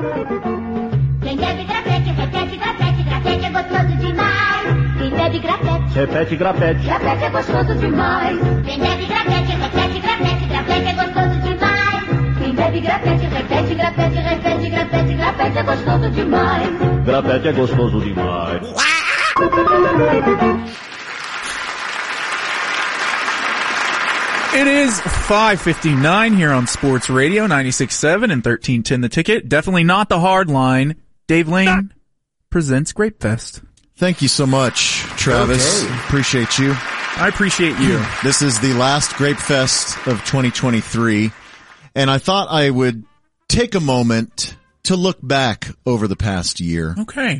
Quem bebe grapete, repete grapete, grapete é gostoso demais. Quem bebe grapete, repete grapete, grapete é gostoso demais. Quem bebe grapete, repete grapete, grapete é gostoso demais. Quem bebe grapete, repete grapete, repete grapete, grapete é gostoso demais. Grapete é gostoso demais. It is 5:59 here on Sports Radio 96.7 and 1310 The Ticket. Definitely not the hard line. Dave Lane presents Grape Fest. Thank you so much, Travis. Okay. Appreciate you. I appreciate you. This is the last Grape Fest of 2023, and I thought I would take a moment to look back over the past year. Okay.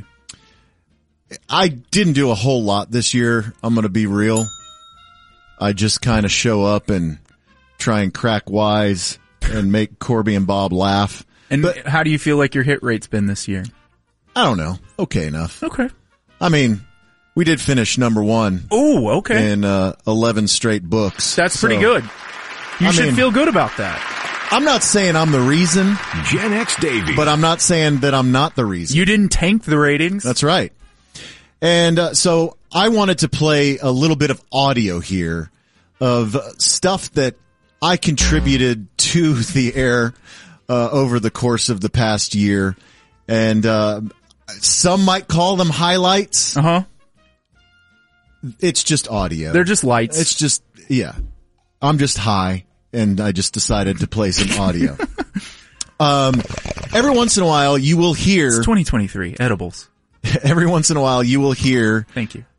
I didn't do a whole lot this year. I'm going to be real. I just kind of show up and try and crack wise and make Corby and Bob laugh. And how do you feel like your hit rate's been this year? I don't know. Okay enough. Okay. I mean, we did finish number one. Oh, okay. In 11 straight books. That's pretty good. You should feel good about that. I'm not saying I'm the reason. Gen X Davey. But I'm not saying that I'm not the reason. You didn't tank the ratings. That's right. And so I wanted to play a little bit of audio here of stuff that I contributed to the air over the course of the past year. And some might call them highlights. Uh-huh. It's just audio. They're just lights. It's just, yeah. I'm just high, and I just decided to play some audio. Every once in a while, you will hear... It's 2023, edibles. Every once in a while, you will hear... Thank you.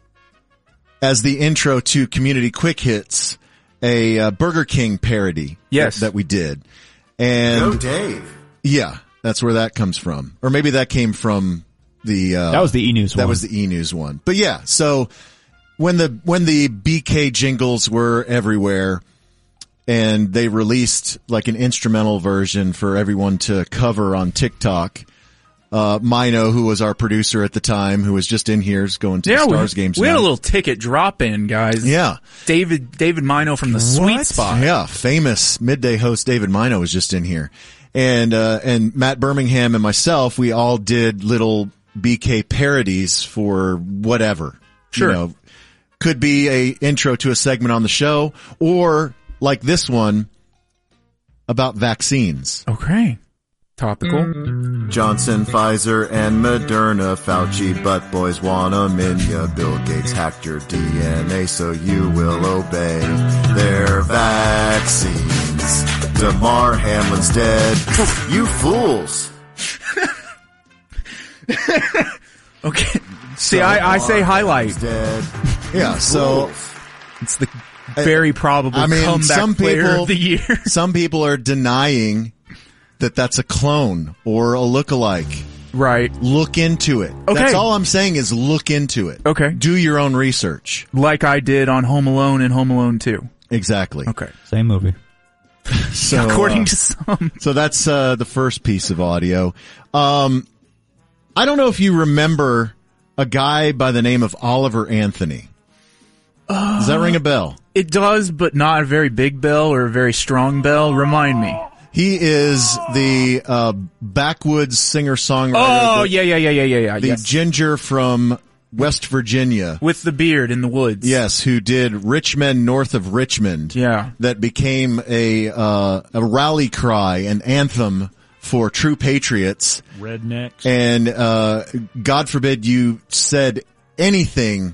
As the intro to Community Quick Hits, a Burger King parody. Yes. That we did. And Go Dave. Yeah, that's where that comes from. Or maybe that came from the... that was the E-News one. That was the E-News one. But yeah, so when the BK jingles were everywhere and they released like an instrumental version for everyone to cover on TikTok... Mino, who was our producer at the time, who was just in here, is going to the Stars games. We had a little ticket drop in, guys. Yeah. David Mino from the Sweet Spot. Yeah. Famous midday host David Mino was just in here. And Matt Birmingham and myself, we all did little BK parodies for whatever. Sure. You know, could be a intro to a segment on the show or like this one about vaccines. Okay. Topical. Johnson, Pfizer, and Moderna, Fauci, butt boys want 'em in ya. Bill Gates hacked your DNA so you will obey their vaccines. Damar Hamlin's dead. You fools. Okay. See, I say highlight. Dead. Yeah, so it's the very probable comeback player of the year. Some people are denying that that's a clone or a lookalike. Right. Look into it. Okay. That's all I'm saying is look into it. Okay. Do your own research. Like I did on Home Alone and Home Alone 2. Exactly. Okay. Same movie. So, according to some. So that's the first piece of audio. I don't know if you remember a guy by the name of Oliver Anthony. Does that ring a bell? It does, but not a very big bell or a very strong bell. Remind me. He is the backwoods singer-songwriter. Oh, yeah. The ginger from West Virginia. With the beard in the woods. Yes, who did Rich Men North of Richmond. Yeah. That became a rally cry, an anthem for true patriots. Rednecks. And God forbid you said anything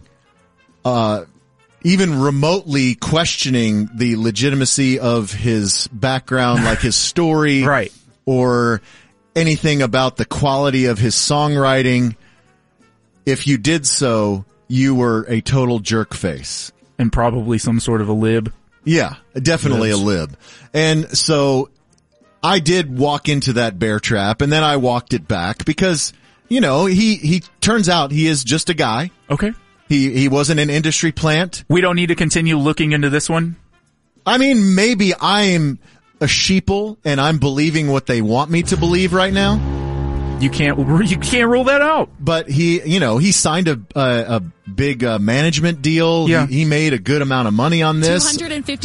even remotely questioning the legitimacy of his background, like his story. Right. Or anything about the quality of his songwriting. If you did so, you were a total jerk face. And probably some sort of a lib. Yeah, definitely a lib. And so I did walk into that bear trap, and then I walked it back because, you know, he turns out he is just a guy. Okay. He wasn't an industry plant. We don't need to continue looking into this one? I mean, maybe I'm a sheeple and I'm believing what they want me to believe right now. You can't rule that out. But he signed a big management deal. Yeah. He made a good amount of money on this.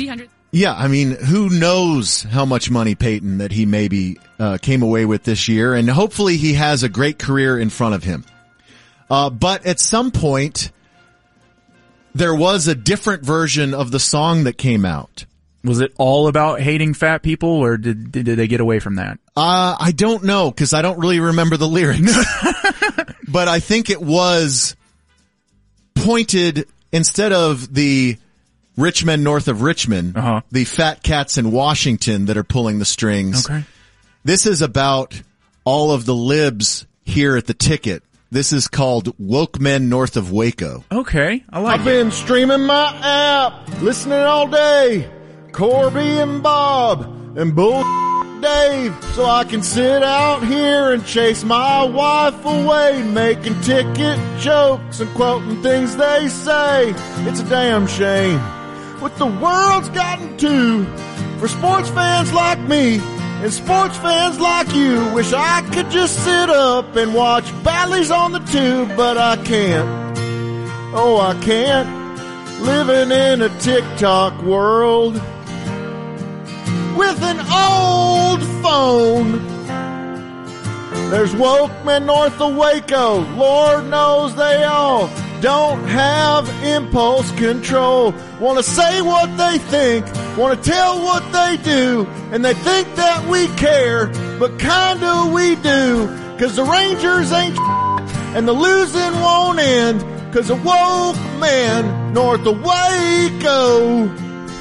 Yeah, I mean, who knows how much money, Peyton, that he maybe came away with this year, and hopefully he has a great career in front of him. But at some point, there was a different version of the song that came out. Was it all about hating fat people, or did they get away from that? I don't know, because I don't really remember the lyrics. But I think it was pointed, instead of the rich men north of Richmond, the fat cats in Washington that are pulling the strings. Okay. This is about all of the libs here at the Ticket. This is called Woke Men North of Waco. Okay, I like I've it. been streaming my app, listening all day. Corby and Bob and Bull Dave, so I can sit out here and chase my wife away, making ticket jokes and quoting things they say. It's a damn shame what the world's gotten to for sports fans like me and sports fans like you. Wish I could just sit up and watch Bally's on the tube, but I can't. Oh, I can't. Living in a TikTok world with an old phone. There's woke men north of Waco. Lord knows they all don't have impulse control. Want to say what they think, want to tell what they do, and they think that we care, but kinda we do. Cause the Rangers ain't and the losing won't end, cause of woke men north of Waco.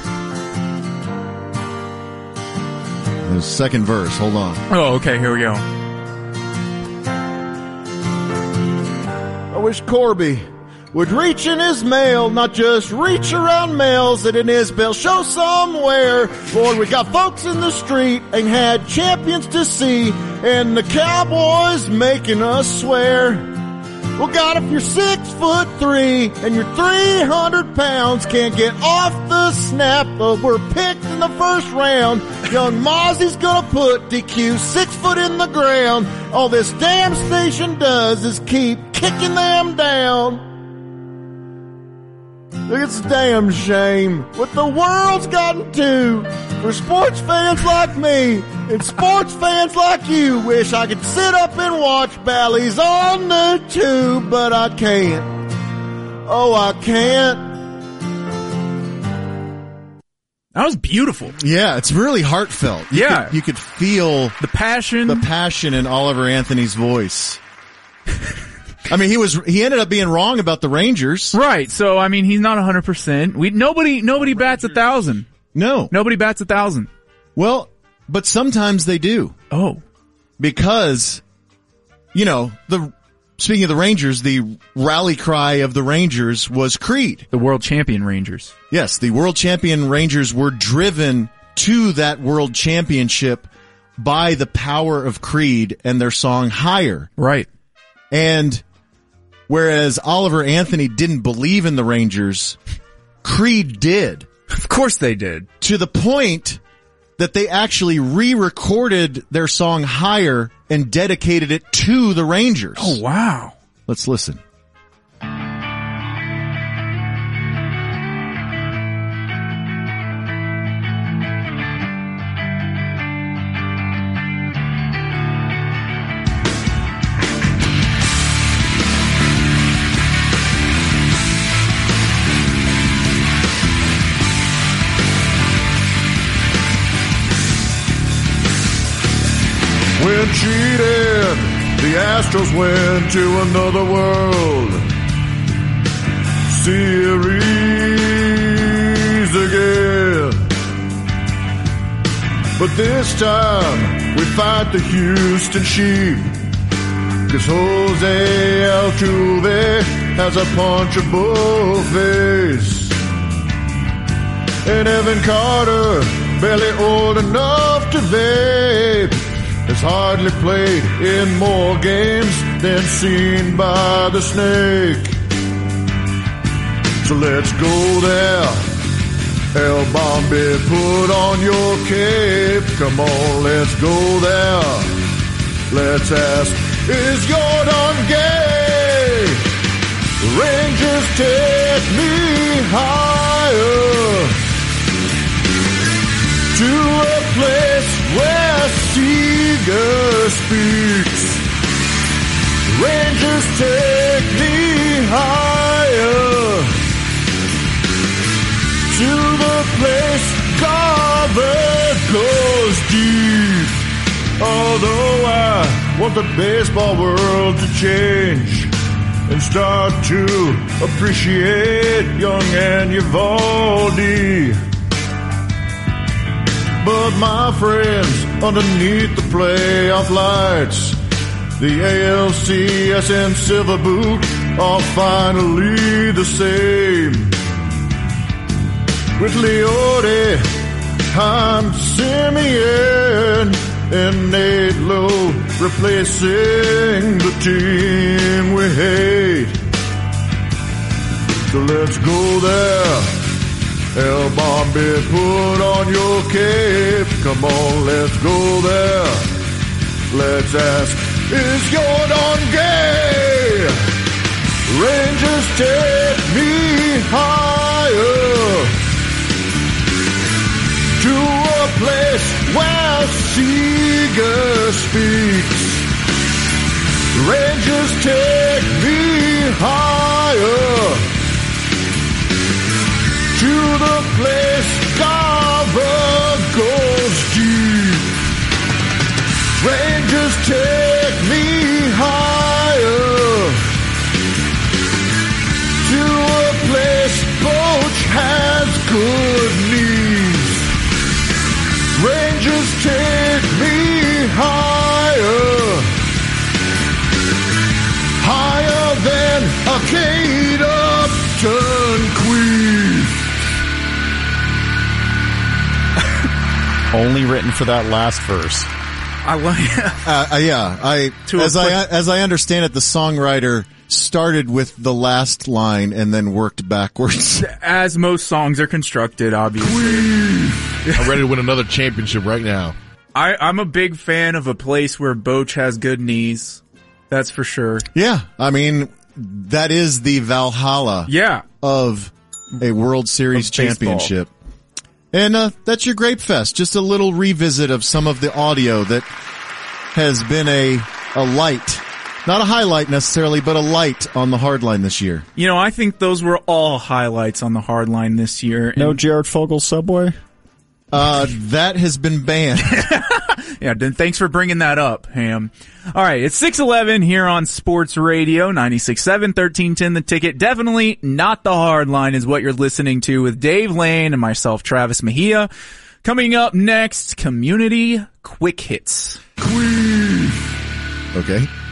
The second verse, hold on. Oh, okay, here we go. I wish Corby would reach in his mail, not just reach around mails that in his bill show somewhere. Lord, we got folks in the street and had champions to see, and the Cowboys making us swear. Well, God, if you're 6'3" and you're 300 pounds, can't get off the snap, but we're picked in the first round. Young Mozzie's gonna put DQ 6 foot in the ground. All this damn station does is keep kicking them down. It's a damn shame what the world's gotten to for sports fans like me and sports fans like you. Wish I could sit up and watch Bally's on the tube, but I can't. Oh, I can't. That was beautiful. Yeah, it's really heartfelt. You could feel the passion in Oliver Anthony's voice. I mean, he ended up being wrong about the Rangers. Right. So, I mean, he's not 100%. Nobody bats 1,000. No. Nobody bats 1,000. Well, but sometimes they do. Oh. Because, speaking of the Rangers, the rally cry of the Rangers was Creed. The world champion Rangers. Yes, the world champion Rangers were driven to that world championship by the power of Creed and their song Higher. Right. And whereas Oliver Anthony didn't believe in the Rangers, Creed did. Of course they did. To the point that they actually re-recorded their song Higher and dedicated it to the Rangers. Oh, wow. Let's listen. When cheated, the Astros went to another World Series again. But this time, we fight the Houston Sheep, 'cause Jose Altuve has a punchable face. And Evan Carter, barely old enough to vape, has hardly played in more games than seen by the Snake. So let's go there, El Bombi, put on your cape. Come on, let's go there. Let's ask, is Jordan gay? Rangers take me higher. to a place where Seeger speaks. Rangers take me higher to the place Garvin goes deep. Although I want the baseball world to change and start to appreciate young and Eovaldi. But my friends, underneath the playoff lights, the ALCS and Silver Boot are finally the same. With Leote, I'm Simeon, and Nate Lowe replacing the team we hate. So let's go there. El Bombi, put on your cape. Come on, let's go there. Let's ask, is Jordan gay? Rangers take me higher to a place where Seeger speaks. Rangers take me higher to the place Garver goes deep. Rangers take me higher to a place Boch has good knees. Rangers take me higher, higher than Arcade Upton Queen. Only written for that last verse. I like As I understand it, the songwriter started with the last line and then worked backwards. as most songs are constructed, obviously. I'm ready to win another championship right now. I'm a big fan of a place where Boch has good knees. That's for sure. Yeah, I mean, that is the Valhalla Yeah. of a World Series Of baseball. championship. And that's your Grape Fest. Just a little revisit of some of the audio that has been a light. Not a highlight necessarily, but a light on the hardline this year. You know, I think those were all highlights on the hardline this year. No And, Jared Fogle Subway? That has been banned. yeah, thanks for bringing that up, Ham. All right, it's 6:11 here on Sports Radio 96.7, 1310 The Ticket. Definitely not the hardline is what you're listening to with Dave Lane and myself, Travis Mejia. Coming up next, Community Quick Hits. Okay.